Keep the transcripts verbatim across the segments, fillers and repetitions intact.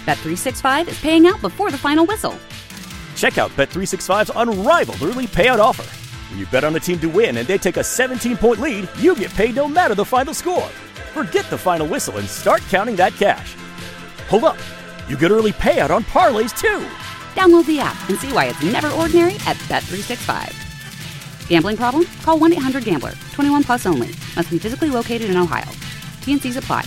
Bet three sixty-five is paying out before the final whistle. Check out Bet three sixty-five's unrivaled early payout offer. When you bet on a team to win and they take a seventeen-point lead, you get paid no matter the final score. Forget the final whistle and start counting that cash. Hold up. You get early payout on parlays, too. Download the app and see why it's never ordinary at Bet three sixty-five. Gambling problem? Call one eight hundred gambler. twenty-one plus only. Must be physically located in Ohio. T and Cs apply.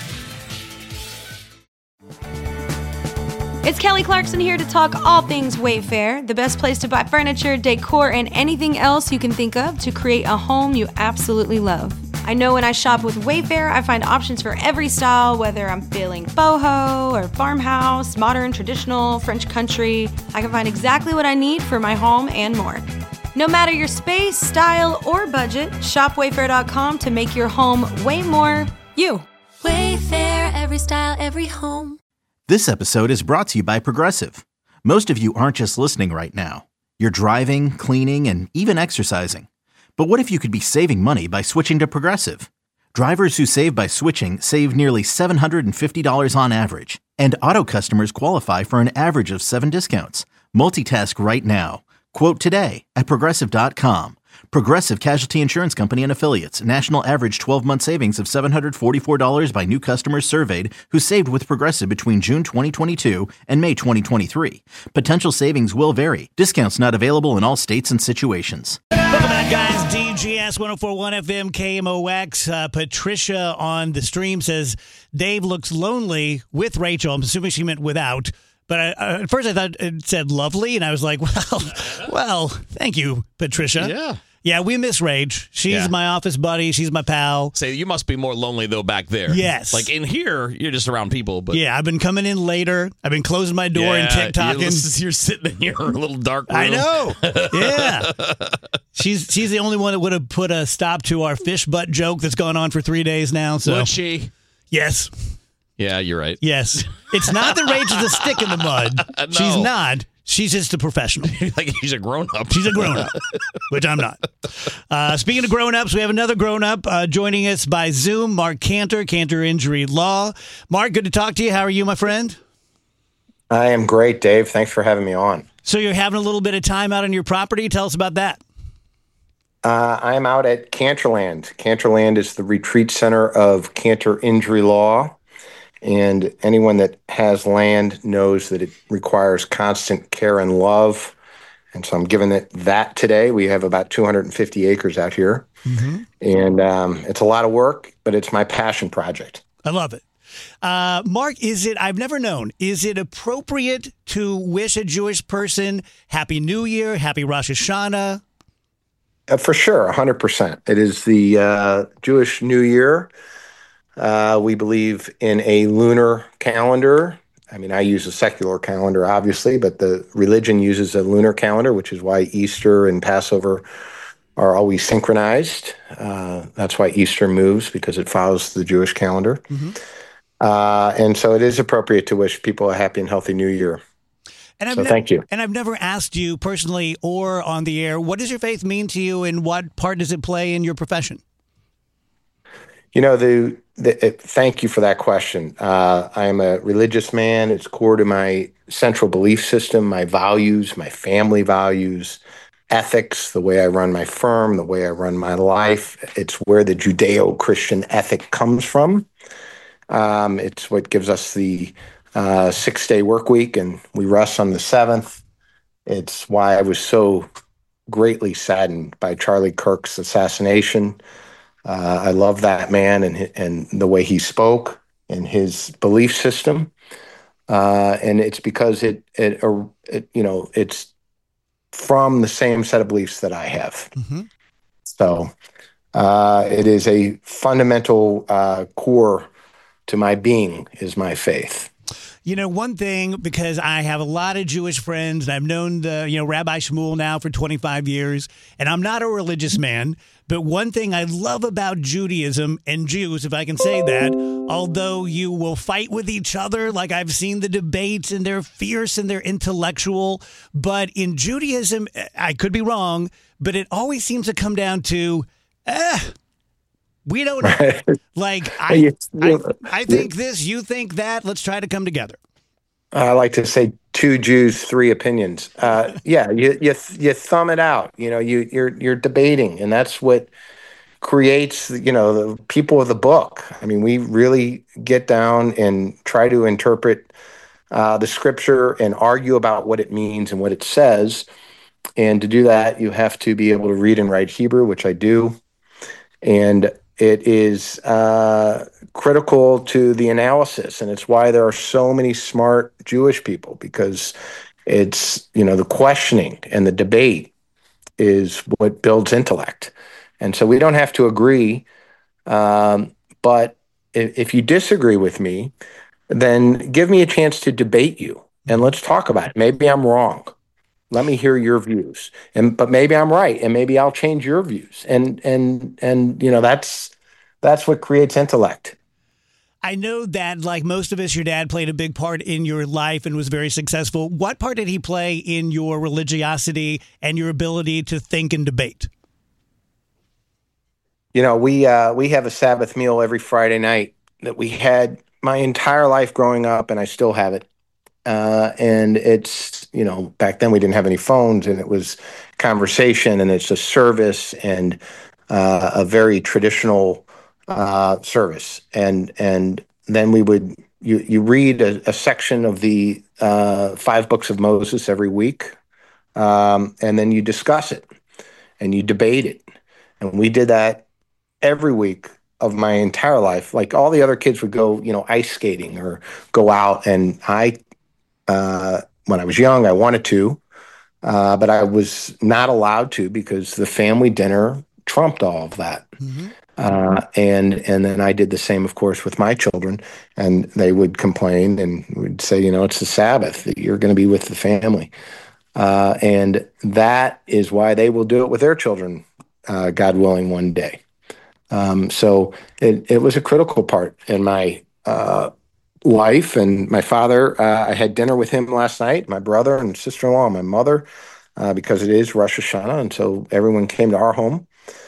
It's Kelly Clarkson here to talk all things Wayfair, the best place to buy furniture, decor, and anything else you can think of to create a home you absolutely love. I know when I shop with Wayfair, I find options for every style, whether I'm feeling boho or farmhouse, modern, traditional, French country. I can find exactly what I need for my home and more. No matter your space, style, or budget, shop wayfair dot com to make your home way more you. Wayfair, every style, every home. This episode is brought to you by Progressive. Most of you aren't just listening right now. You're driving, cleaning, and even exercising. But what if you could be saving money by switching to Progressive? Drivers who save by switching save nearly seven hundred fifty dollars on average. And auto customers qualify for an average of seven discounts. Multitask right now. Quote today at progressive dot com. Progressive Casualty Insurance Company and Affiliates. National average twelve-month savings of seven hundred forty-four dollars by new customers surveyed who saved with Progressive between June twenty twenty-two and May twenty twenty-three. Potential savings will vary. Discounts not available in all states and situations. Welcome back, guys. D G S one oh four point one F M K M O X. Uh, Patricia on the stream says, Dave looks lonely with Rachel. I'm assuming she meant without. But I, uh, at first I thought it said lovely, and I was like, well, well, thank you, Patricia. Yeah. Yeah, we miss Rach. She's Yeah. my office buddy. She's my pal. Say, you must be more lonely, though, back there. Yes. Like, in here, you're just around people. But Yeah, I've been coming in later. I've been closing my door and yeah, TikToking. You're, you're sitting in your little dark room. I know. Yeah. She's she's the only one that would have put a stop to our fish butt joke that's gone on for three days now. So Would she? Yes. Yeah, you're right. Yes. It's not that Rach is a stick in the mud. No. She's not. She's just a professional. Like, she's a grown-up. She's a grown-up, which I'm not. Uh, speaking of grown-ups, we have another grown-up uh, joining us by Zoom, Mark Cantor, Cantor Injury Law. Mark, good to talk to you. How are you, my friend? I am great, Dave. Thanks for having me on. So you're having a little bit of time out on your property. Tell us about that. Uh, I'm out at Cantorland. Cantorland is the retreat center of Cantor Injury Law. And anyone that has land knows that it requires constant care and love. And so I'm giving it that today. We have about two hundred fifty acres out here. Mm-hmm. And um, it's a lot of work, but it's my passion project. I love it. Uh, Mark, is it, I've never known, is it appropriate to wish a Jewish person Happy New Year, Happy Rosh Hashanah? Uh, for sure, one hundred percent. It is the uh, Jewish New Year. Uh, we believe in a lunar calendar. I mean, I use a secular calendar, obviously, but the religion uses a lunar calendar, which is why Easter and Passover are always synchronized. Uh, that's why Easter moves, because it follows the Jewish calendar. Mm-hmm. Uh, and so it is appropriate to wish people a happy and healthy New Year. And I've so ne- thank you. And I've never asked you personally or on the air, what does your faith mean to you and what part does it play in your profession? You know, the, the it, thank you for that question. Uh, I am a religious man. It's core to my central belief system, my values, my family values, ethics, the way I run my firm, the way I run my life. It's where the Judeo-Christian ethic comes from. Um, it's what gives us the uh, six-day work week, and we rest on the seventh. It's why I was so greatly saddened by Charlie Kirk's assassination. Uh, I love that man and and the way he spoke and his belief system, uh, and it's because it, it, uh, it you know it's from the same set of beliefs that I have. Mm-hmm. So uh, it is a fundamental uh, core to my being is my faith. You know, one thing, because I have a lot of Jewish friends, and I've known the, you know, Rabbi Shmuel now for twenty-five years, and I'm not a religious man, but one thing I love about Judaism and Jews, if I can say that, although you will fight with each other, like I've seen the debates, and they're fierce and they're intellectual, but in Judaism, I could be wrong, but it always seems to come down to, eh, we don't know. Like, I, I, I think this, you think that, let's try to come together. I like to say two Jews, three opinions. Uh, yeah, you, you you thumb it out. You know, you you're you're debating, and that's what creates, you know, the people of the book. I mean, we really get down and try to interpret uh, the scripture and argue about what it means and what it says. And to do that, you have to be able to read and write Hebrew, which I do. And it is uh, critical to the analysis. And it's why there are so many smart Jewish people, because it's, you know, the questioning and the debate is what builds intellect. And so we don't have to agree. Um, but if, if you disagree with me, then give me a chance to debate you and let's talk about it. Maybe I'm wrong. Let me hear your views. And but maybe I'm right, and maybe I'll change your views. And and and you know, that's that's what creates intellect. I know that, like most of us, your dad played a big part in your life and was very successful. What part did he play in your religiosity and your ability to think and debate? You know, we uh, we have a Sabbath meal every Friday night that we had my entire life growing up, and I still have it. Uh, and it's, you know, back then we didn't have any phones, and it was conversation, and it's a service, and uh, a very traditional uh, service. And and then we would you you read a, a section of the uh, five books of Moses every week, um, and then you discuss it and you debate it, and we did that every week of my entire life. Like all the other kids would go, you know, ice skating or go out, and I. Uh, when I was young, I wanted to, uh, but I was not allowed to because the family dinner trumped all of that. Mm-hmm. Uh, and and then I did the same, of course, with my children, and they would complain and would say, you know, it's the Sabbath, that you're going to be with the family. Uh, and that is why they will do it with their children, uh, God willing, one day. Um, so it, it was a critical part in my uh life. And my father, uh, I had dinner with him last night, my brother and sister-in-law and my mother, uh, because it is Rosh Hashanah. And so everyone came to our home,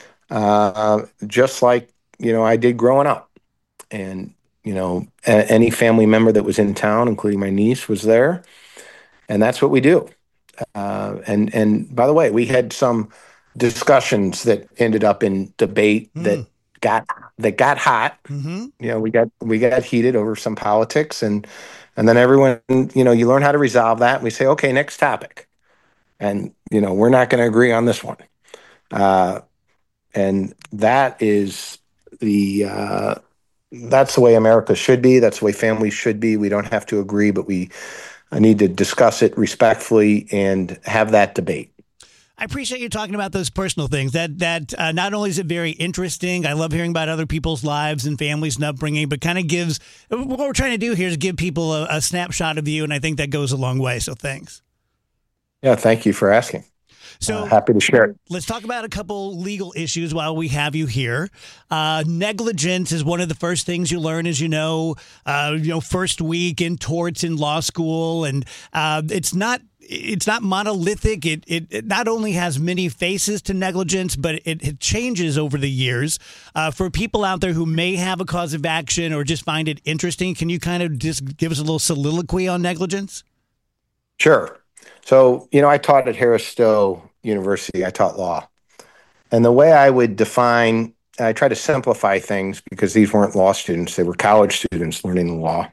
uh, just like, you know, I did growing up. And, you know, a- any family member that was in town, including my niece, was there. And that's what we do. Uh, and, and by the way, we had some discussions that ended up in debate mm. that got that got hot. Mm-hmm. You know, we got we got heated over some politics, and and then everyone, you know, you learn how to resolve that. And we say, okay, next topic, and you know, we're not going to agree on this one, uh, and that is the uh, that's the way America should be. That's the way families should be. We don't have to agree, but we need to discuss it respectfully and have that debate. I appreciate you talking about those personal things. That that uh, not only is it very interesting, I love hearing about other people's lives and families and upbringing, but kind of gives, what we're trying to do here is give people a, a snapshot of you, and I think that goes a long way. So thanks. Yeah, thank you for asking. So uh, happy to share it. Let's talk about a couple legal issues while we have you here. Uh, negligence is one of the first things you learn, as you know, uh, you know, first week in torts in law school, and uh, it's not. It's not monolithic. It, it it not only has many faces to negligence, but it, it changes over the years. Uh, for people out there who may have a cause of action or just find it interesting, can you kind of just give us a little soliloquy on negligence? Sure. So, you know, I taught at Harris Stowe University. I taught law. And the way I would define, I try to simplify things because these weren't law students. They were college students learning the law.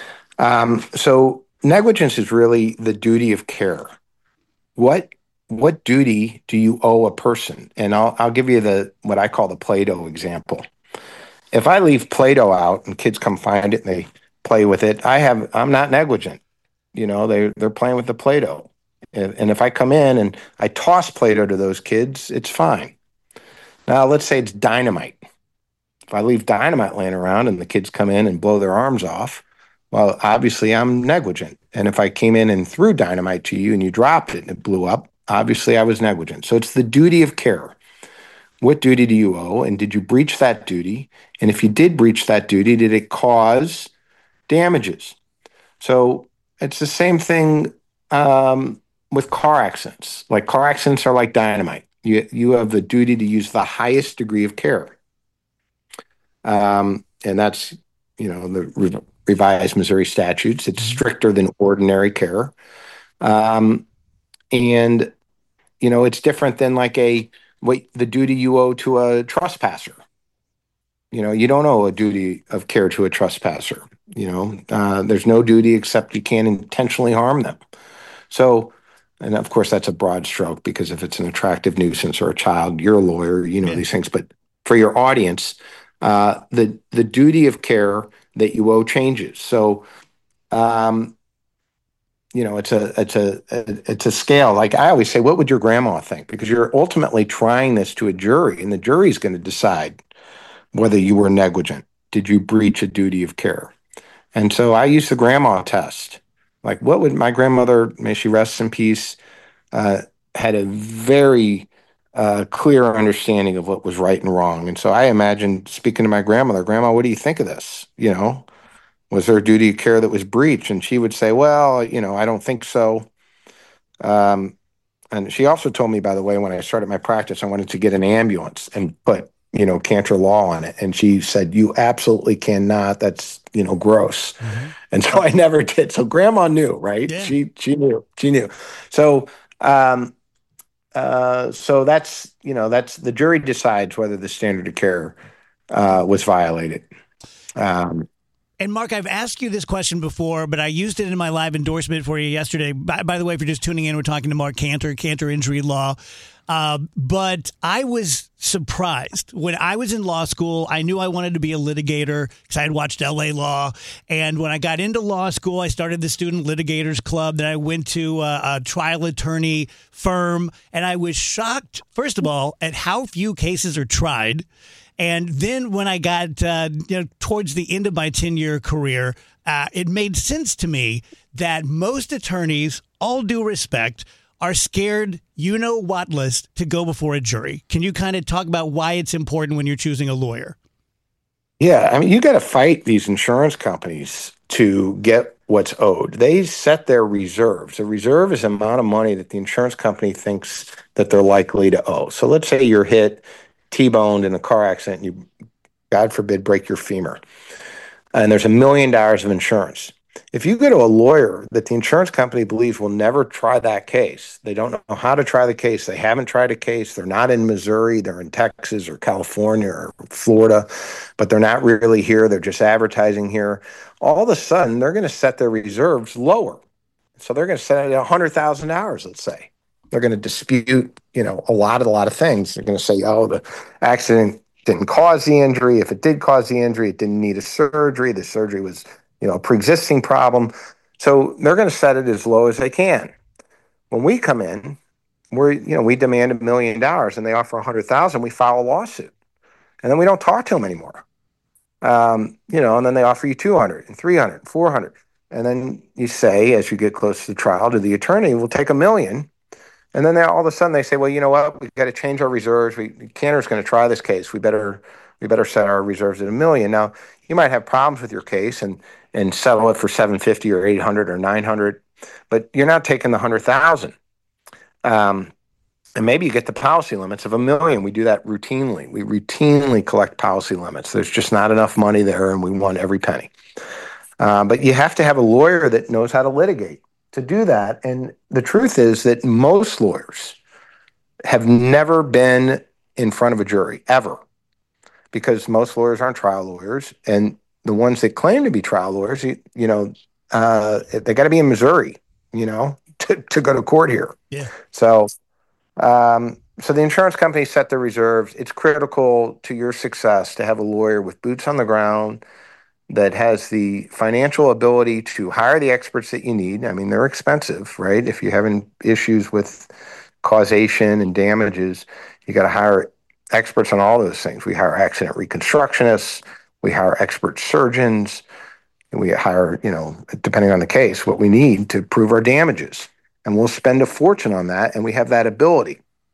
Um, so negligence is really the duty of care. What what duty do you owe a person? And I'll I'll give you the what I call the Play-Doh example. If I leave Play-Doh out and kids come find it and they play with it, I have I'm not negligent. You know, they they're playing with the Play-Doh. And, and if I come in and I toss Play-Doh to those kids, it's fine. Now let's say it's dynamite. If I leave dynamite laying around and the kids come in and blow their arms off, well, obviously I'm negligent. And if I came in and threw dynamite to you and you dropped it and it blew up, obviously I was negligent. So it's the duty of care. What duty do you owe? And did you breach that duty? And if you did breach that duty, did it cause damages? So it's the same thing um, with car accidents. Like car accidents are like dynamite. You, you have the duty to use the highest degree of care. Um, and that's, you know, the re- revised Missouri statutes. It's stricter than ordinary care. Um, and, you know, it's different than like a, what the duty you owe to a trespasser. You know, you don't owe a duty of care to a trespasser. You know, uh, there's no duty except you can't intentionally harm them. So, and of course, that's a broad stroke, because if it's an attractive nuisance or a child, you're a lawyer, you know yeah. these things. But for your audience, uh, the the duty of care that you owe changes. So, um, you know, it's a it's a it's a scale. Like I always say, what would your grandma think? Because you're ultimately trying this to a jury, and the jury is going to decide whether you were negligent. Did you breach a duty of care? And so I use the grandma test. Like, what would my grandmother, may she rest in peace, uh, had a very uh, clear understanding of what was right and wrong. And so I imagine speaking to my grandmother, Grandma, what do you think of this? You know, was there a duty of care that was breached? And she would say, well, you know, I don't think so. Um, and she also told me, by the way, when I started my practice, I wanted to get an ambulance and put, you know, Cantor Law on it. And she said, you absolutely cannot. That's, you know, gross. Mm-hmm. And so I never did. So grandma knew, right? Yeah. She, she knew, she knew. So, um, uh, so that's, you know, that's the jury decides whether the standard of care, uh, was violated. Um, And Mark, I've asked you this question before, but I used it in my live endorsement for you yesterday. By, by the way, if you're just tuning in, we're talking to Mark Cantor, Cantor Injury Law. Uh, but I was surprised. When I was in law school, I knew I wanted to be a litigator because I had watched L A Law. And when I got into law school, I started the Student Litigators Club. Then I went to a, a trial attorney firm. And I was shocked, first of all, at how few cases are tried. And then when I got uh, you know, towards the end of my ten-year career, uh, it made sense to me that most attorneys, all due respect, are scared, you-know-what-less, to go before a jury. Can you kind of talk about why it's important when you're choosing a lawyer? Yeah, I mean, you got to fight these insurance companies to get what's owed. They set their reserves. A reserve is the amount of money that the insurance company thinks that they're likely to owe. So let's say you're hit, T-boned in a car accident, and you, God forbid, break your femur, and there's a million dollars of insurance. If you go to a lawyer that the insurance company believes will never try that case, they don't know how to try the case, they haven't tried a case, they're not in Missouri, they're in Texas or California or Florida, but they're not really here, they're just advertising here, all of a sudden they're going to set their reserves lower. So they're going to set it at one hundred thousand dollars, let's say. They're going to dispute, you know, a lot of a lot of things. They're going to say, oh, the accident didn't cause the injury. If it did cause the injury, it didn't need a surgery. The surgery was, you know, a pre-existing problem. So they're going to set it as low as they can. When we come in, we're, you know, we demand a million dollars and they offer a hundred thousand, we file a lawsuit. And then we don't talk to them anymore. Um, you know, and then they offer you two hundred and three hundred and four hundred. And then you say, as you get close to the trial, to the attorney, we'll take a million. And then they, all of a sudden they say, well, you know what, we've got to change our reserves. We, Cantor's going to try this case. We better we better set our reserves at a million. Now, you might have problems with your case and and settle it for seven fifty or eight hundred or nine hundred, but you're not taking the one hundred thousand. Um, and maybe you get the policy limits of a million. We do that routinely. We routinely collect policy limits. There's just not enough money there, and we want every penny. Uh, but you have to have a lawyer that knows how to litigate to do that. And the truth is that most lawyers have never been in front of a jury, ever, because most lawyers aren't trial lawyers. And the ones that claim to be trial lawyers, you, you know, uh, they got to be in Missouri, you know, to, to go to court here. Yeah. So, um, so the insurance companies set their reserves. It's critical to your success to have a lawyer with boots on the ground that has the financial ability to hire the experts that you need. I mean, they're expensive, right? If you're having issues with causation and damages, you got to hire experts on all those things. We hire accident reconstructionists, we hire expert surgeons, and we hire, you know, depending on the case, what we need to prove our damages. And we'll spend a fortune on that, and we have that ability.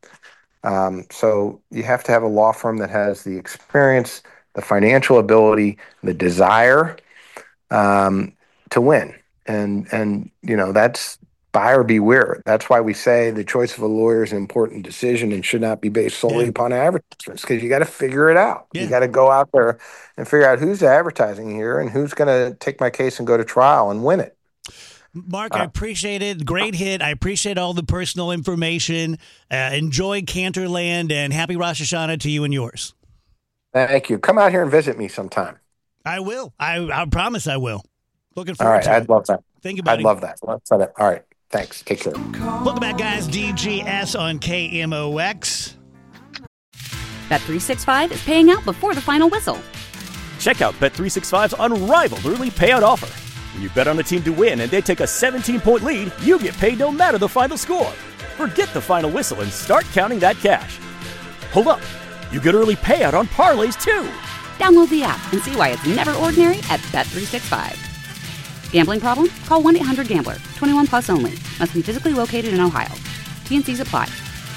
Um, so you have to have a law firm that has the experience, the financial ability, the desire um, to win. And, and you know, that's buyer beware. That's why we say the choice of a lawyer is an important decision and should not be based solely Yeah. upon advertisements, because you got to figure it out. Yeah. You got to go out there and figure out who's advertising here and who's going to take my case and go to trial and win it. Mark, I appreciate it. Great hit. I appreciate all the personal information. Uh, enjoy Canterland, and happy Rosh Hashanah to you and yours. Thank you. Come out here and visit me sometime. I will. I, I promise I will. Looking All forward right. to I'd it. love that. Thank you, buddy. I'd love that. Let's set it. All right. Thanks. Take care. Welcome back, guys. D G S on K M O X. Bet three sixty-five is paying out before the final whistle. Check out Bet three sixty-five's unrivaled early payout offer. When you bet on a team to win and they take a seventeen-point lead, you get paid no matter the final score. Forget the final whistle and start counting that cash. Hold up. You get early payout on parlays, too. Download the app and see why it's never ordinary at Bet three sixty-five. Gambling problem? Call one eight hundred gambler. twenty-one plus only. Must be physically located in Ohio. T and C's apply.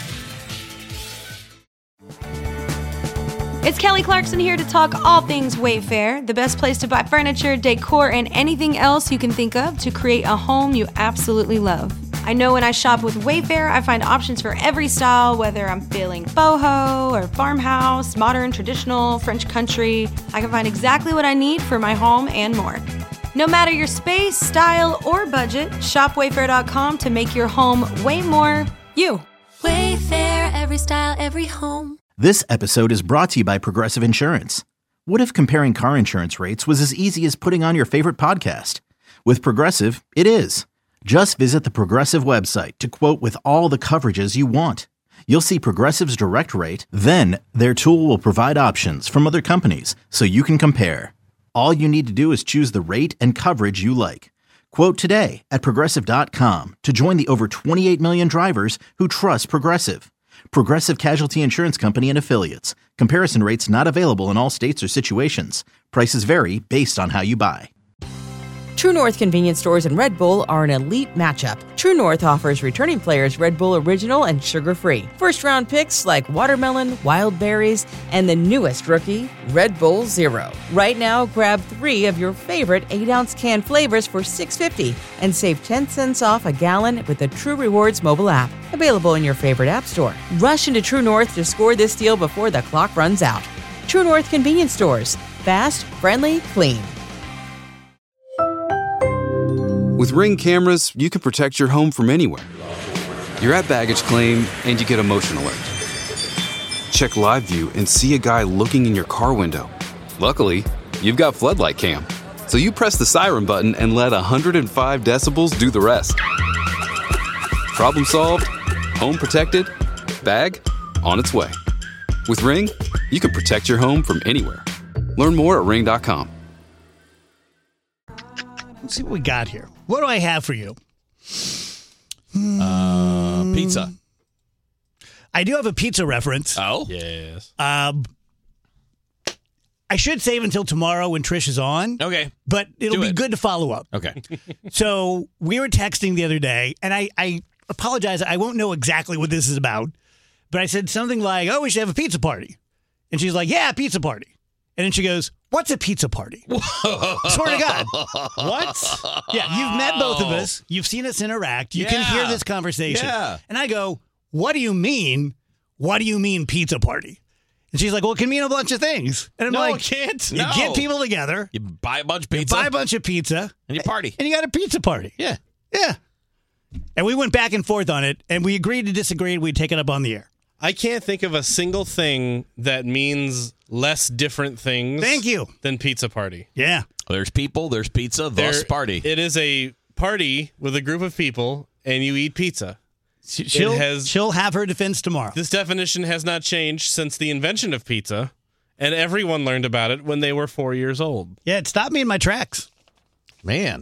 It's Kelly Clarkson here to talk all things Wayfair, the best place to buy furniture, decor, and anything else you can think of to create a home you absolutely love. I know when I shop with Wayfair, I find options for every style, whether I'm feeling boho or farmhouse, modern, traditional, French country. I can find exactly what I need for my home and more. No matter your space, style, or budget, shop wayfair dot com to make your home way more you. Wayfair, every style, every home. This episode is brought to you by Progressive Insurance. What if comparing car insurance rates was as easy as putting on your favorite podcast? With Progressive, it is. Just visit the Progressive website to quote with all the coverages you want. You'll see Progressive's direct rate, then their tool will provide options from other companies so you can compare. All you need to do is choose the rate and coverage you like. Quote today at progressive dot com to join the over twenty-eight million drivers who trust Progressive. Progressive Casualty Insurance Company and Affiliates. Comparison rates not available in all states or situations. Prices vary based on how you buy. True North convenience stores and Red Bull are an elite matchup. True North offers returning players Red Bull Original and sugar-free. First-round picks like watermelon, wild berries, and the newest rookie, Red Bull Zero. Right now, grab three of your favorite eight-ounce can flavors for six dollars and fifty cents and save ten cents off a gallon with the True Rewards mobile app. Available in your favorite app store. Rush into True North to score this deal before the clock runs out. True North convenience stores. Fast, friendly, clean. With Ring cameras, you can protect your home from anywhere. You're at baggage claim, and you get a motion alert. Check live view and see a guy looking in your car window. Luckily, you've got Floodlight Cam, so you press the siren button and let one hundred five decibels do the rest. Problem solved, home protected, bag on its way. With Ring, you can protect your home from anywhere. Learn more at ring dot com. Let's see what we got here. What do I have for you? Uh, pizza. I do have a pizza reference. Oh? Yes. Um, I should save until tomorrow when Trish is on. Okay. But it'll Do be it. good to follow up. Okay. So we were texting the other day, and I, I apologize. I won't know exactly what this is about. But I said something like, oh, we should have a pizza party. And she's like, yeah, pizza party. And then she goes, what's a pizza party? Swear to God. What? Yeah, you've met both of us. You've seen us interact. You can hear Yeah. this conversation. Yeah. And I go, what do you mean? What do you mean pizza party? And she's like, well, it can mean a bunch of things. And I'm No, like, it can't. You No. get people together, You buy a bunch of you pizza. buy a bunch of pizza, and you party. and you got a pizza party. Yeah. Yeah. And we went back and forth on it, and we agreed to disagree, and we'd take it up on the air. I can't think of a single thing that means less different things Thank you. than pizza party. Yeah. There's people, there's pizza, thus There- party. It is a party with a group of people, and you eat pizza. She- She'll, has- she'll have her defense tomorrow. This definition has not changed since the invention of pizza, and everyone learned about it when they were four years old. Yeah, it stopped me in my tracks. Man.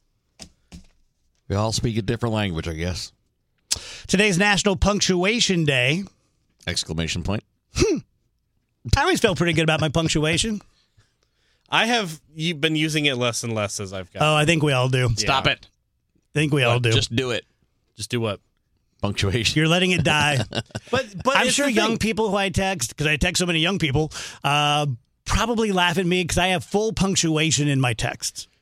We all speak a different language, I guess. Today's National Punctuation Day. Exclamation point. I always felt pretty good about my punctuation. I have y- been using it less and less as I've got. Oh, I think we all do. Stop it. I think we all do. Just do it. Just do what? Punctuation. You're letting it die. But but I'm it's sure the young thing. people who I text, because I text so many young people, uh, probably laugh at me because I have full punctuation in my texts.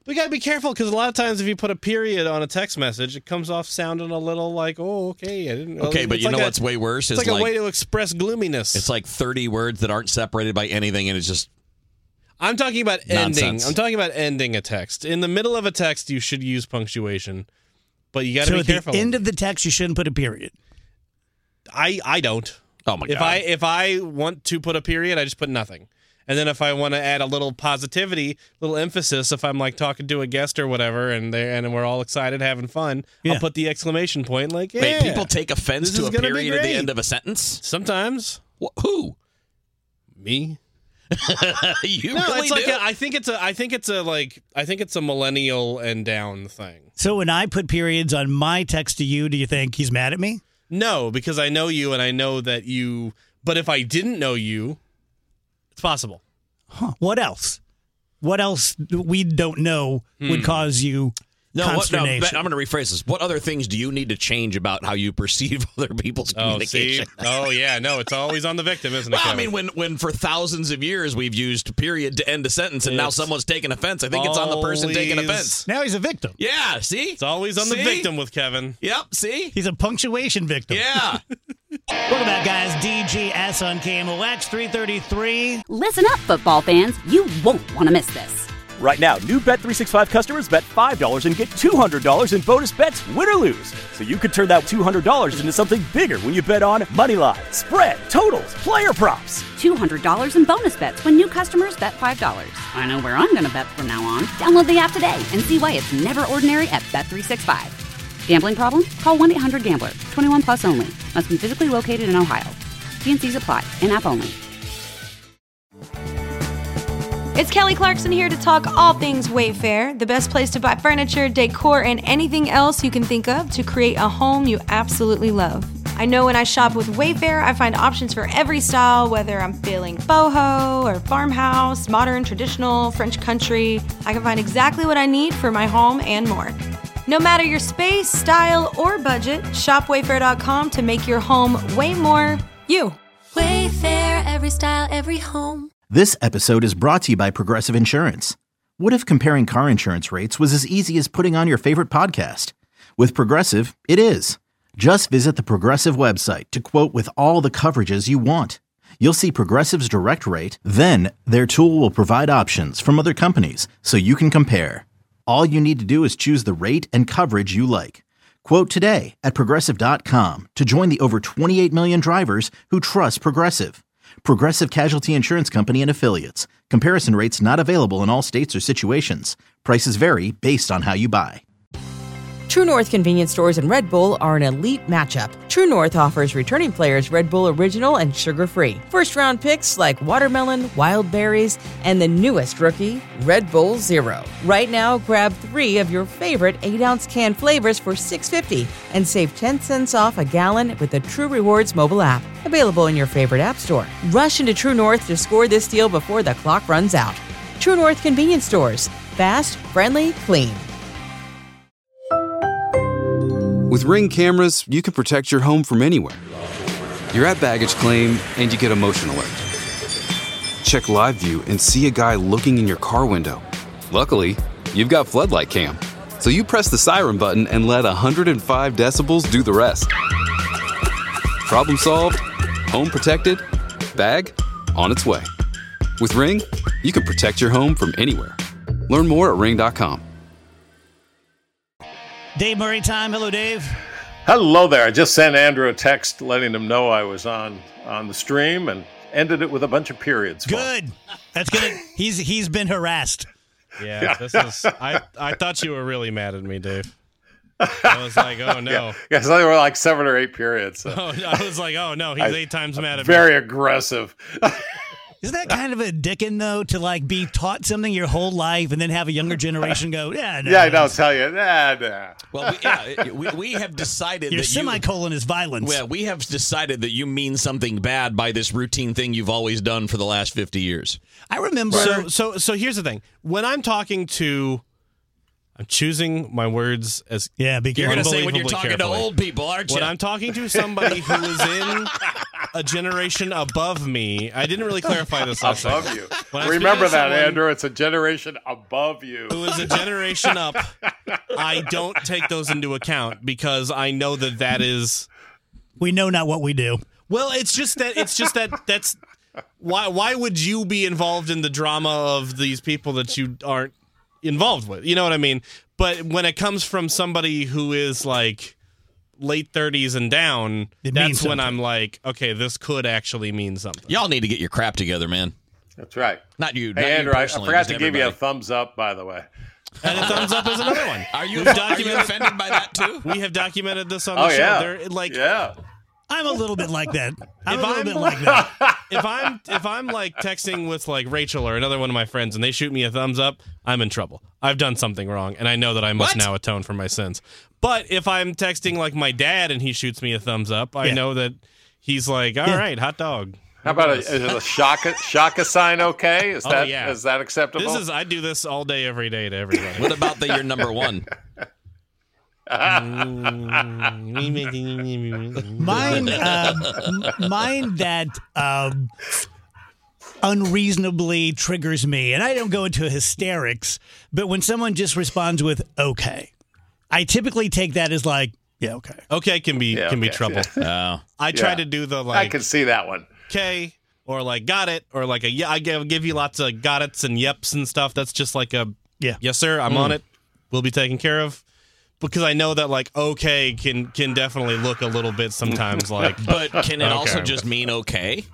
We got to be careful because a lot of times if you put a period on a text message, it comes off sounding a little like, oh, okay. I didn't. Okay, but it's you like know a, what's way worse? It's is like, like a way to express gloominess. It's like thirty words that aren't separated by anything, and it's just. I'm talking about ending. Nonsense. I'm talking about ending a text. In the middle of a text, you should use punctuation, but you got to so be at careful. the end of the text, you shouldn't put a period. I I don't. Oh my god! If I if I want to put a period, I just put nothing. And then if I want to add a little positivity, little emphasis, if I'm like talking to a guest or whatever, and they and we're all excited, having fun, Yeah. I'll put the exclamation point. Like, yeah, Wait, people take offense this to is a gonna be period at the great. end of a sentence? Sometimes. Wh- who? Me. you No, really it's like do? a, I think it's a I think it's a like I think it's a millennial and down thing. So when I put periods on my text to you, do you think he's mad at me? No, because I know you and I know that you. But if I didn't know you, it's possible. Huh. What else? What else we don't know would Hmm. cause you No, what, no, consternation? Ben, I'm going to rephrase this. What other things do you need to change about how you perceive other people's Oh, see? communication? Oh, yeah. No, it's always on the victim, isn't it? Well, I Kevin? mean, when, when for thousands of years we've used period to end a sentence, and now It's someone's taking offense, I think it's on the person taking always- offense. Now he's a victim. Yeah, see? It's always on the See? victim with Kevin. Yep, see? He's a punctuation victim. Yeah. Welcome back, guys. D G S on K M O X three thirty-three. Listen up, football fans. You won't want to miss this. Right now, new Bet three sixty-five customers bet five dollars and get two hundred dollars in bonus bets, win or lose. So you could turn that two hundred dollars into something bigger when you bet on money line, spread, totals, player props. two hundred dollars in bonus bets when new customers bet five dollars. I know where I'm going to bet from now on. Download the app today and see why it's never ordinary at Bet three sixty-five. Gambling problem? Call one eight hundred gambler. twenty-one plus only. Must be physically located in Ohio. T N Cs apply. In-app only. It's Kelly Clarkson here to talk all things Wayfair, the best place to buy furniture, decor, and anything else you can think of to create a home you absolutely love. I know when I shop with Wayfair, I find options for every style, whether I'm feeling boho or farmhouse, modern, traditional, French country. I can find exactly what I need for my home and more. No matter your space, style, or budget, shop wayfair dot com to make your home way more you. Wayfair, every style, every home. This episode is brought to you by Progressive Insurance. What if comparing car insurance rates was as easy as putting on your favorite podcast? With Progressive, it is. Just visit the Progressive website to quote with all the coverages you want. You'll see Progressive's direct rate, then their tool will provide options from other companies so you can compare. All you need to do is choose the rate and coverage you like. Quote today at progressive dot com to join the over twenty-eight million drivers who trust Progressive. Progressive Casualty Insurance Company and Affiliates. Comparison rates not available in all states or situations. Prices vary based on how you buy. True North convenience stores and Red Bull are an elite matchup. True North offers returning players Red Bull Original and sugar-free. First-round picks like watermelon, wild berries, and the newest rookie, Red Bull Zero. Right now, grab three of your favorite eight-ounce can flavors for six dollars and fifty cents and save ten cents off a gallon with the True Rewards mobile app. Available in your favorite app store. Rush into True North to score this deal before the clock runs out. True North convenience stores. Fast, friendly, clean. With Ring cameras, you can protect your home from anywhere. You're at baggage claim and you get a motion alert. Check live view and see a guy looking in your car window. Luckily, you've got floodlight cam. So you press the siren button and let one hundred five decibels do the rest. Problem solved, home protected, bag on its way. With Ring, you can protect your home from anywhere. Learn more at ring dot com. Dave Murray time. Hello, Dave. Hello there. I just sent Andrew a text letting him know I was on, on the stream and ended it with a bunch of periods. Good. That's good. He's he's been harassed. Yeah, this is. I, I thought you were really mad at me, Dave. I was like, oh no. Yeah, yeah, so there were like seven or eight periods. So. Oh, I was like, oh no, he's I, eight times mad at very me. Very aggressive. Isn't that kind of a dickin', though, to like be taught something your whole life and then have a younger generation go, yeah, no. Yeah, I don't tell you. Nah, nah. Well, we, yeah, we, we have decided Your that semicolon you, is violence. Well, we have decided that you mean something bad by this routine thing you've always done for the last fifty years. I remember. So, so, so here's the thing. When I'm talking to, I'm choosing my words as yeah, be You're going to say when you're unbelievably talking carefully. to old people, aren't you? When I'm talking to somebody who is in a generation above me. I didn't really clarify this last above time. you. When I Remember speak to that, someone Andrew. It's a generation above you. Who is a generation up? I don't take those into account because I know that that is. We know not what we do. Well, it's just that it's just that that's why. Why would you be involved in the drama of these people that you aren't involved with? You know what I mean? But when it comes from somebody who is like late thirties and down, It means that's when something. I'm like, okay, this could actually mean something. Y'all need to get your crap together, man. That's right. Not you. Not Hey, you Andrew, I, I personally, forgot just to give you a everybody. thumbs up, by the way. And a thumbs up is another one. Are you, We've are you documented- offended by that too? We have documented this on the Oh, show. yeah. They're, like, Yeah. I'm a little bit like that. I'm If a little I'm- bit like that. if I'm if I'm like texting with like Rachel or another one of my friends and they shoot me a thumbs up, I'm in trouble. I've done something wrong and I know that I must What? now atone for my sins. But if I'm texting like my dad and he shoots me a thumbs up, I Yeah. know that he's like, all Yeah. right, hot dog. How about a, is a shaka, shaka sign okay? Is Oh, that yeah. is that acceptable? This is I do this all day, every day to everybody. What about the you're number one? Mine, um, m- mine that um, unreasonably triggers me, and I don't go into hysterics, but when someone just responds with "okay," I typically take that as like, "Yeah, okay." Okay, can be Yeah, can be okay. trouble. Oh. I try Yeah. to do the I like can see that one. okay or like got it or like a yeah. I give give you lots of got it's and yeps and stuff. That's just like a Yeah. yes sir. I'm on it. We'll be taken care of. Because I know that like okay can can definitely look a little bit sometimes like. But can it Okay. also just mean okay?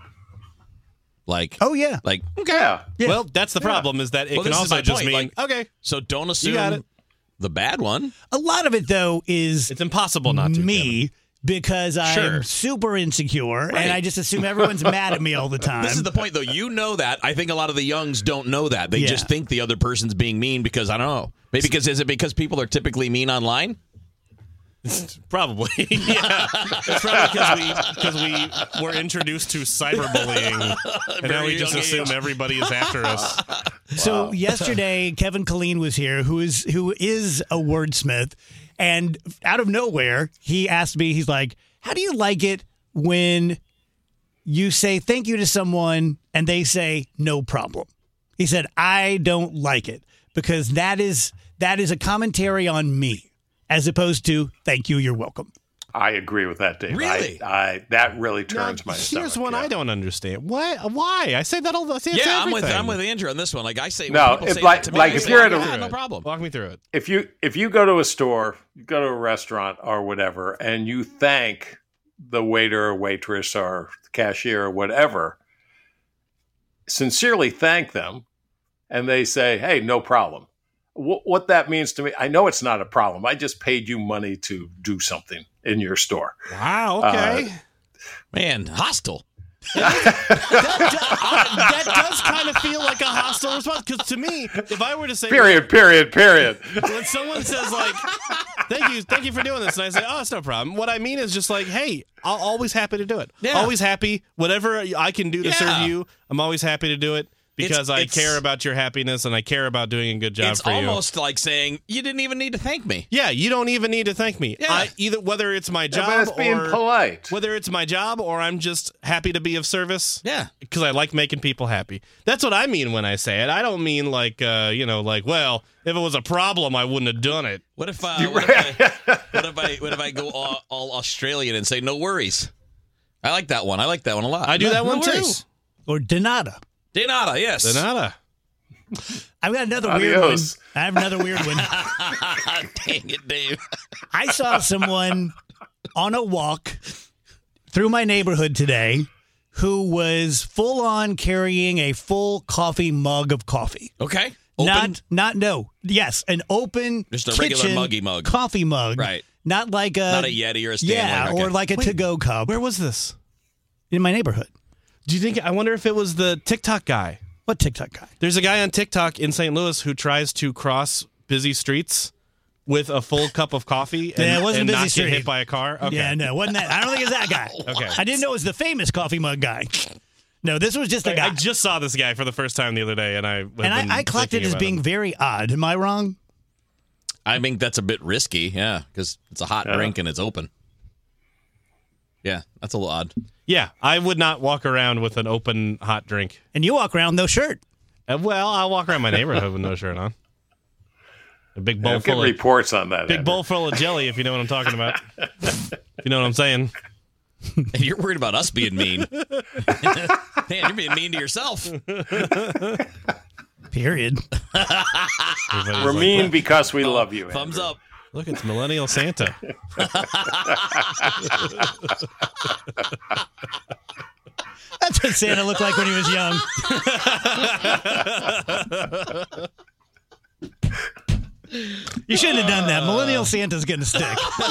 Like, Oh yeah. like okay. Yeah. Yeah. Well, that's the problem is that it Well, can this is also my just point, mean like- okay. So don't assume got it. the bad one. A lot of it though is It's impossible not to. me because I'm Sure. super insecure Right. and I just assume everyone's mad at me all the time. This is the point, though. You know that. I think a lot of the youngs don't know that. They Yeah. just think the other person's being mean because I don't know. Maybe because is it because people are typically mean online? Probably, yeah. It's probably because we because we were introduced to cyberbullying, and now we Very just young assume age. everybody is after us. So yesterday, Kevin Killeen was here, who is who is a wordsmith, and out of nowhere, he asked me, he's like, "How do you like it when you say thank you to someone and they say no problem?" He said, "I don't like it because that is that is a commentary on me, as opposed to thank you, you're welcome." I agree with that, Dave. Really? I, I that really turns Now, my here's stomach. one yeah. I don't understand. Why? Why? I say that all the time. Yeah, I'm with I'm with Andrew on this one. Like I say, No, when people if say like- that to me, like I if say, you're at a- "Yeah, no problem. Walk me through it. If you if you go to a store, you go to a restaurant or whatever, and you thank the waiter or waitress or the cashier or whatever, sincerely thank them, and they say, "Hey, no problem." Wh- What that means to me, I know it's not a problem. I just paid you money to do something in your store. Wow. Okay. Man, hostile. that does kind of feel like a hostile response because to me, if I were to say Period. Period. Period. when someone says like thank you thank you for doing this and I say oh it's no problem, what I mean is just like hey, I'm always happy to do it. Yeah. Always happy, whatever I can do to Yeah. serve you, I'm always happy to do it because It's- I it's- care about your happiness and I care about doing a good job It's for you. almost like saying you didn't even need to thank me. Yeah, you don't even need to thank me. Yeah. I, either whether it's my Yeah, job but it's being or polite. whether it's my job or I'm just happy to be of service. Yeah. Because I like making people happy. That's what I mean when I say it. I don't mean like, uh, you know, like, well, if it was a problem, I wouldn't have done it. What if, uh, what, if I, what if I what if I go all, all Australian and say no worries? I like that one. I like that one a lot. I do No- that no one worries. too. Or Donata. De nada, yes. De nada. I've got another weird one. Adios. I have another weird one. Dang it, Dave. I saw someone on a walk through my neighborhood today who was full on carrying a full coffee mug of coffee. Okay. Open? Not, not no. Yes, an open, Just a regular kitchen muggy mug. coffee mug. Right. Not like a Not a Yeti or a Stanley. yeah, Okay. or like a Wait, to-go cup Where was this? in my neighborhood. Do you think, I wonder if it was the TikTok guy. What TikTok guy? There's a guy on TikTok in Saint Louis who tries to cross busy streets with a full cup of coffee and, Yeah, it wasn't and busy not street. get hit by a car. Okay. Yeah, no, wasn't that? I don't think it's that guy. Okay. I didn't know it was the famous coffee mug guy. No, this was just a I, guy. I just saw this guy for the first time the other day, and I have and been I, I clocked it thinking as about being him. very odd. Am I wrong? I think that's a bit risky, yeah, because it's a hot Yeah. drink and it's open. Yeah, that's a little odd. Yeah, I would not walk around with an open hot drink. And you walk around no shirt. Uh, well, I'll walk around my neighborhood with no shirt on. A big bowl Yeah, full get of reports on that. Big Andrew. bowl full of jelly, if you know what I'm talking about. If you know what I'm saying. And you're worried about us being mean. Man, you're being mean to yourself. Period. We're mean because we love you. Thumbs Andrew. up. Look, it's Millennial Santa. That's what Santa looked like when he was young. You shouldn't have done that. Millennial Santa's going to stick.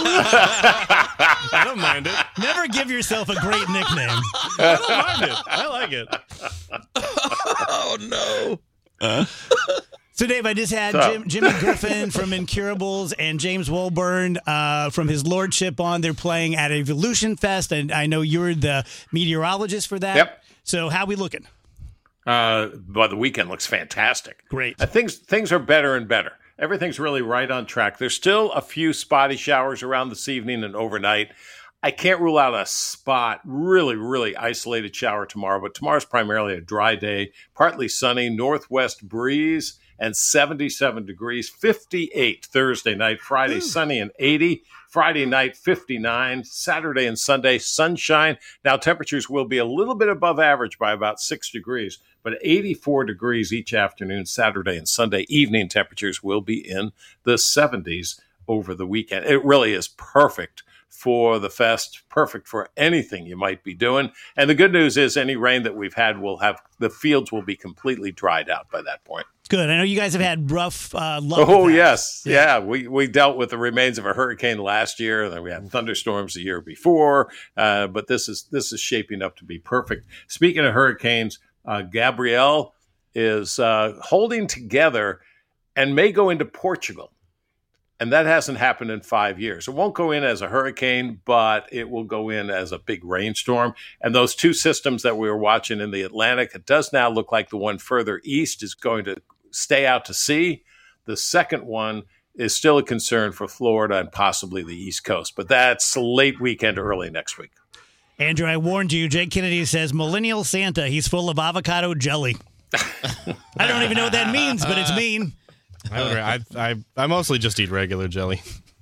I don't mind it. Never give yourself a great nickname. I don't mind it. I like it. Oh, no. Uh. So, Dave, I just had So. Jim, Jimmy Griffin from Incurables and James Wolburn uh, from his lordship on. They're playing at Evolution Fest, and I know you're the meteorologist for that. Yep. So how we looking? Uh, but the weekend looks fantastic. Great. Uh, things things are better and better. Everything's really right on track. There's still a few spotty showers around this evening and overnight. I can't rule out a spot, really, really isolated shower tomorrow, but tomorrow's primarily a dry day, partly sunny, northwest breeze, and seventy-seven degrees, fifty-eight Thursday night, Friday sunny and eighty, Friday night fifty-nine, Saturday and Sunday sunshine. Now temperatures will be a little bit above average by about six degrees, but eighty-four degrees each afternoon, Saturday and Sunday evening temperatures will be in the seventies over the weekend. It really is perfect for the fest, perfect for anything you might be doing. And the good news is any rain that we've had will have, the fields will be completely dried out by that point. Good. I know you guys have had rough uh, luck. Oh, with that. yes. Yeah. We, we dealt with the remains of a hurricane last year, and then we had thunderstorms the year before. Uh, but this is this is shaping up to be perfect. Speaking of hurricanes, uh, Gabrielle is uh, holding together and may go into Portugal. And that hasn't happened in five years. It won't go in as a hurricane, but it will go in as a big rainstorm. And those two systems that we were watching in the Atlantic, it does now look like the one further east is going to stay out to sea. The second one is still a concern for Florida and possibly the East Coast. But that's late weekend, early next week. Andrew, I warned you. Jake Kennedy says, Millennial Santa, he's full of avocado jelly. I don't even know what that means, but it's mean. I, would, I, I I mostly just eat regular jelly.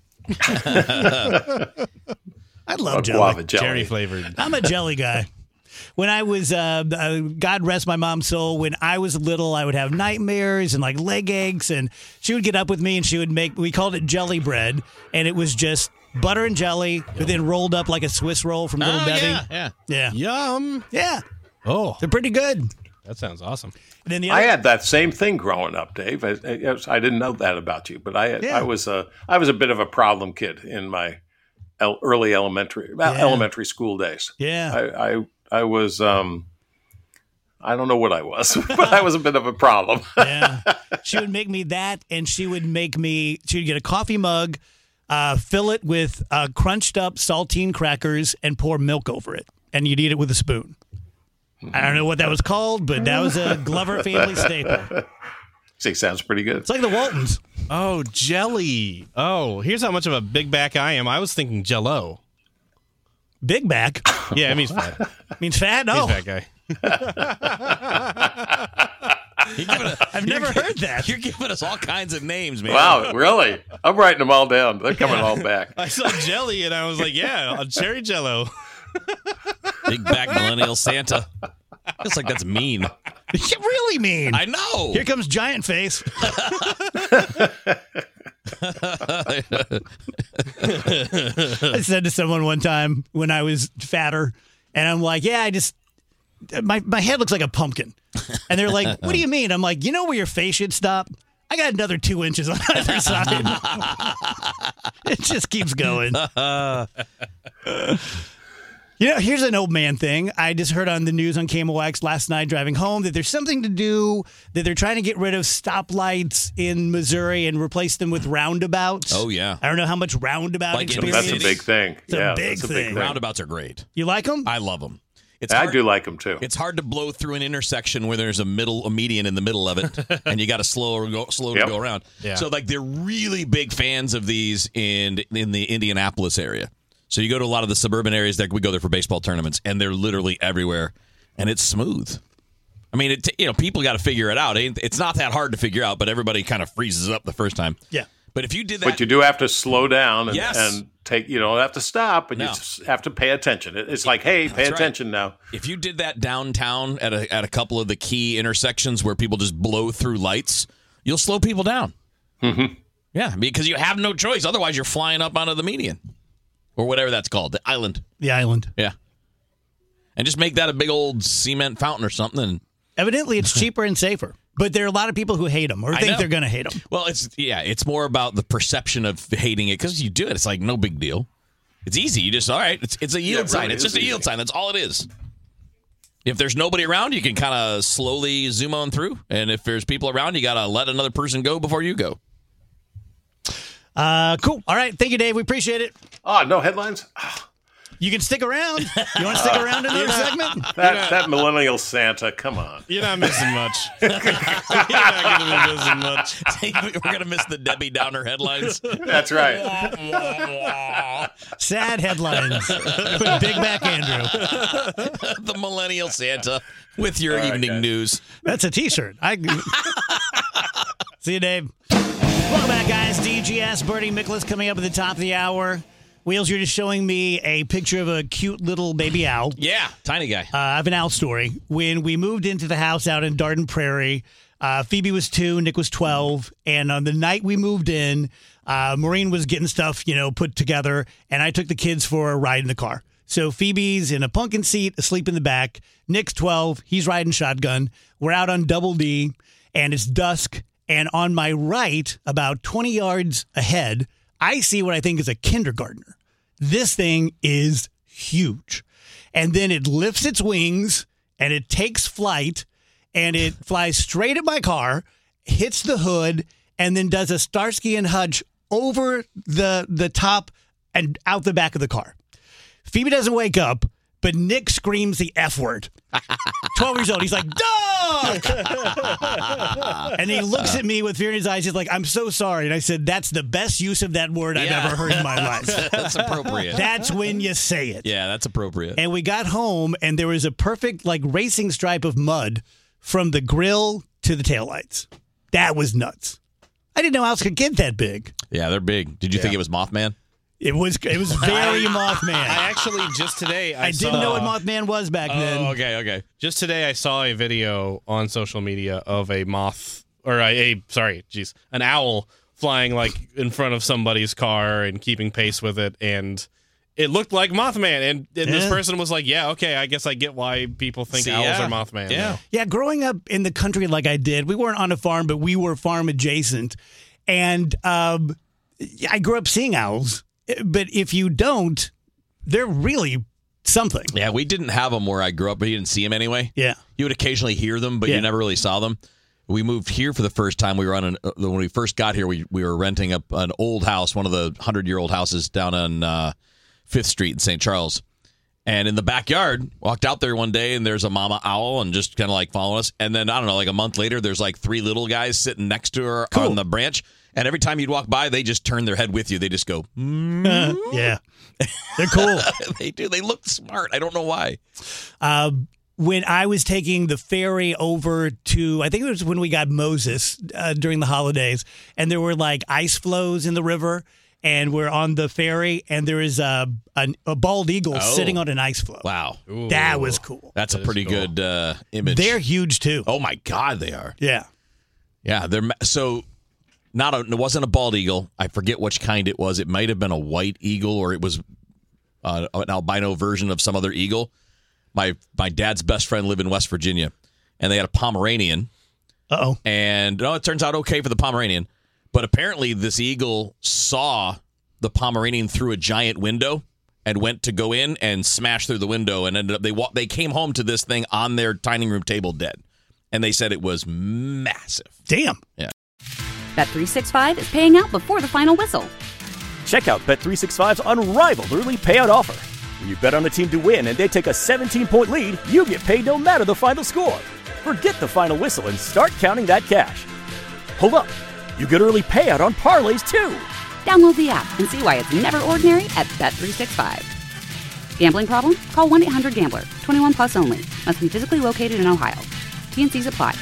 I love Oh, jelly. guava jelly. Cherry flavored. I'm a jelly guy. When I was, uh, uh, God rest my mom's soul, when I was little, I would have nightmares and like leg aches, and she would get up with me and she would make, we called it jelly bread, and it was just butter and jelly, but then rolled up like a Swiss roll from Little Oh, Debbie. yeah, yeah. Yeah. Yum. Yeah. Oh, They're pretty good. that sounds awesome. And then the I other, had that same thing growing up, Dave. I, I, I didn't know that about you, but I Yeah. I was a I was a bit of a problem kid in my el- early elementary well, Yeah. elementary school days. yeah. I, I I was um I don't know what I was, but I was a bit of a problem. Yeah. She would make me that, and she would make me, she would get a coffee mug, uh, fill it with uh, crunched up saltine crackers, and pour milk over it. And you'd eat it with a spoon. I don't know what that was called, but that was a Glover family staple. See, sounds pretty good. It's like the Waltons. Oh, jelly. Oh, here's how much of a big back I am. I was thinking Jell-O. Big back Yeah, it means fat. means fat? He's No. a fat guy. You're giving a- I've never you're- heard that. You're giving us all kinds of names, man. Wow, really? I'm writing them all down. They're coming all back. I saw jelly and I was like, yeah, a cherry Jell-O. Big back millennial Santa. It's like that's mean. You're really mean. I know. Here comes Giant Face. I said to someone one time when I was fatter, and I'm like, yeah, I just, my, my head looks like a pumpkin. And they're like, what do you mean? I'm like, you know where your face should stop? I got another two inches on either side. It just keeps going. You know, here's an old man thing. I just heard on the news on K M O X last night driving home that there's something to do, that they're trying to get rid of stoplights in Missouri and replace them with roundabouts. Oh, yeah. I don't know how much roundabout Like in experience. That's a big thing. It's a yeah, big that's a thing. big thing. Roundabouts are great. You like them? I love them. It's I hard, do like them too. It's hard to blow through an intersection where there's a middle, a median in the middle of it, and you got to slow, go, slow Yep. to go around. Yeah. So, like, they're really big fans of these in in the Indianapolis area. So you go to a lot of the suburban areas that we go there for baseball tournaments, and they're literally everywhere, and it's smooth. I mean, it, you know, people got to figure it out. It's not that hard to figure out, but everybody kind of freezes up the first time. Yeah. But if you did that, but you do have to slow down and, yes. and take. You don't have to stop, but no. you just have to pay attention. It's like, hey, pay That's attention right. now. If you did that downtown at a at a couple of the key intersections where people just blow through lights, you'll slow people down. Mm-hmm. Yeah, because you have no choice. Otherwise, you're flying up onto the median or whatever that's called, the island. The island. Yeah, and just make that a big old cement fountain or something. And evidently, it's cheaper and safer. But there are a lot of people who hate them or I think know. they're going to hate them. Well, it's yeah, it's more about the perception of hating it because you do it. It's like no big deal. It's easy. You just all right. It's it's a yield Yeah, it sign. really It's just is a yield easy. sign. That's all it is. If there's nobody around, you can kind of slowly zoom on through, and if there's people around, you got to let another person go before you go. Uh, cool. All right. Thank you, Dave. We appreciate it. Oh, no headlines? You can stick around. You want to stick around in another segment? That that millennial Santa, come on. You're not missing much. You're not going to be missing much. We're going to miss the Debbie Downer headlines. That's right. Sad headlines with Big Mac Andrew. The millennial Santa with your All right, evening guys. news. That's a T-shirt. I see you, Dave. Welcome back, guys. D G S, Bernie Miklasz coming up at the top of the hour. Wheels, you're just showing me a picture of a cute little baby owl. Yeah, tiny guy. Uh, I have an owl story. When we moved into the house out in Darden Prairie, uh, Phoebe was two, Nick was twelve, and on the night we moved in, uh, Maureen was getting stuff, you know, put together, and I took the kids for a ride in the car. So Phoebe's in a pumpkin seat, asleep in the back. Nick's twelve, he's riding shotgun. We're out on Double D, and it's dusk, and on my right, about twenty yards ahead, I see what I think is a kindergartner. This thing is huge. And then it lifts its wings and it takes flight and it flies straight at my car, hits the hood, and then does a Starsky and Hutch over the the top and out the back of the car. Phoebe doesn't wake up, but Nick screams the F word. twelve years old. He's like, dog! And he looks at me with fear in his eyes. He's like, I'm so sorry. And I said, that's the best use of that word I've Yeah. ever heard in my life. That's appropriate. That's when you say it. Yeah, that's appropriate. And we got home, and there was a perfect, like, racing stripe of mud from the grill to the taillights. That was nuts. I didn't know owls could get that big. Yeah, they're big. Did you Yeah. think it was Mothman? It was it was very Mothman. I actually, just today, I, I saw, didn't know what Mothman was back then. Oh, okay, okay. Just today, I saw a video on social media of a moth, or a, a sorry, geez, an owl flying like in front of somebody's car and keeping pace with it, and it looked like Mothman. And, and this Yeah. person was like, "Yeah, okay, I guess I get why people think See, owls yeah. are Mothman." Yeah. Yeah, growing up in the country like I did, we weren't on a farm, but we were farm adjacent. And um, I grew up seeing owls. But if you don't, they're really something. Yeah, we didn't have them where I grew up, but you didn't see them anyway. Yeah. You would occasionally hear them, but Yeah. you never really saw them. We moved here for the first time. We were on an, uh, when we first got here, we, we were renting a, an old house, one of the hundred-year-old houses down on uh, Fifth Street in Saint Charles. And in the backyard, walked out there one day, and there's a mama owl and just kind of like following us. And then, I don't know, like a month later, there's like three little guys sitting next to her Cool. on the branch. And every time you'd walk by, they just turn their head with you. They just go, mm. Uh, yeah. They're cool. They do. They look smart. I don't know why. Uh, when I was taking the ferry over to, I think it was when we got Moses uh, during the holidays, and there were like ice flows in the river, and we're on the ferry, and there is a, a, a bald eagle Oh. sitting on an ice floe. Wow. That was cool. That's That a is pretty cool. good uh, image. They're huge too. Oh, my God, they are. Yeah. Yeah, they're ma- so not a, it wasn't a bald eagle. I forget which kind it was. It might have been a white eagle, or it was uh, an albino version of some other eagle. My my dad's best friend lived in West Virginia, and they had a Pomeranian. Uh-oh. And no, it turns out okay for the Pomeranian. But apparently this eagle saw the Pomeranian through a giant window and went to go in and smash through the window, and ended up they wa- they came home to this thing on their dining room table dead. And they said it was massive. Damn. Yeah. Bet three sixty-five is paying out before the final whistle. Check out Bet three sixty-five's unrivaled early payout offer. When you bet on a team to win and they take a seventeen-point lead, you get paid no matter the final score. Forget the final whistle and start counting that cash. Hold up. You get early payout on parlays, too. Download the app and see why it's never ordinary at Bet three sixty-five. Gambling problem? Call one eight hundred gambler. twenty-one plus only. Must be physically located in Ohio. T N Cs apply.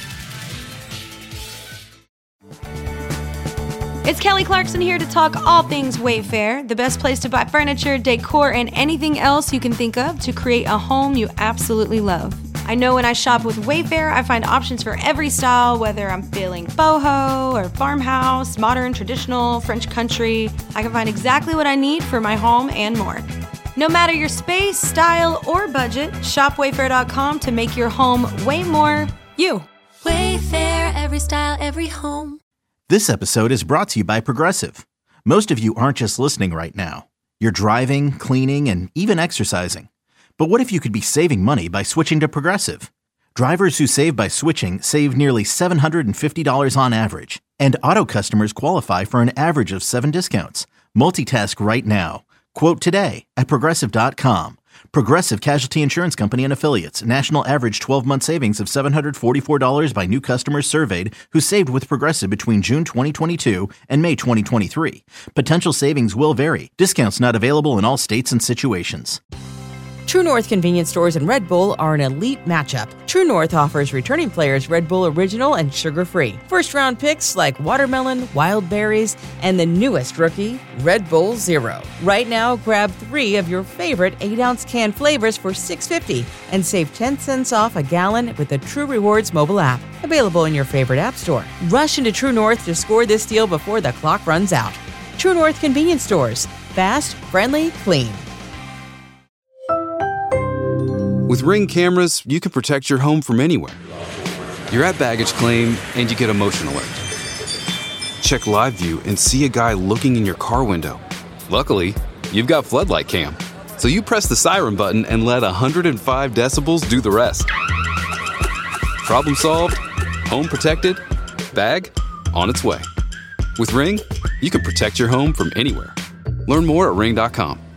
It's Kelly Clarkson here to talk all things Wayfair, the best place to buy furniture, decor, and anything else you can think of to create a home you absolutely love. I know when I shop with Wayfair, I find options for every style, whether I'm feeling boho or farmhouse, modern, traditional, French country. I can find exactly what I need for my home and more. No matter your space, style, or budget, shop wayfair dot com to make your home way more you. Wayfair, every style, every home. This episode is brought to you by Progressive. Most of you aren't just listening right now. You're driving, cleaning, and even exercising. But what if you could be saving money by switching to Progressive? Drivers who save by switching save nearly seven hundred fifty dollars on average. And auto customers qualify for an average of seven discounts. Multitask right now. Quote today at Progressive dot com. Progressive Casualty Insurance Company and Affiliates. National average twelve-month savings of seven hundred forty-four dollars by new customers surveyed who saved with Progressive between June twenty twenty-two and May twenty twenty-three. Potential savings will vary. Discounts not available in all states and situations. True North convenience stores and Red Bull are an elite matchup. True North offers returning players Red Bull Original and sugar-free. First-round picks like watermelon, wild berries, and the newest rookie, Red Bull Zero. Right now, grab three of your favorite eight-ounce can flavors for six dollars and fifty cents and save ten cents off a gallon with the True Rewards mobile app. Available in your favorite app store. Rush into True North to score this deal before the clock runs out. True North convenience stores. Fast, friendly, clean. With Ring cameras, you can protect your home from anywhere. You're at baggage claim and you get a motion alert. Check live view and see a guy looking in your car window. Luckily, you've got floodlight cam. So you press the siren button and let one hundred five decibels do the rest. Problem solved, home protected, bag on its way. With Ring, you can protect your home from anywhere. Learn more at ring dot com.